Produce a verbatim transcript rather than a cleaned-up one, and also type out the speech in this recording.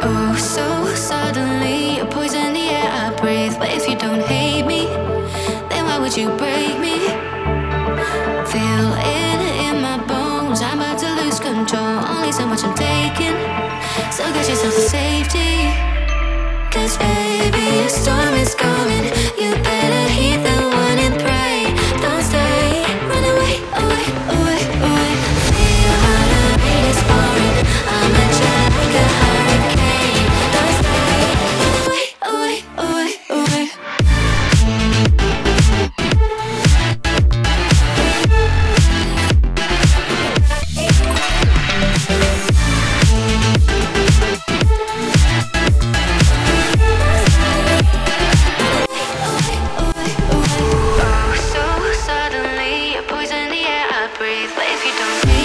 Oh, so suddenly you're poison the air I breathe. But if you don't hate me, then why would you break me? Feel it in my bones, I'm about to lose control. Only so much I'm taking, so get yourself to safety. Cause baby, a storm is coming. You better heed the warning, pray. Don't stay, run away, away, away, away. Feel how the rain is pouring. I'm at you like a hurricane. Don't stay, away, away, away, away. Breathe, but if you don't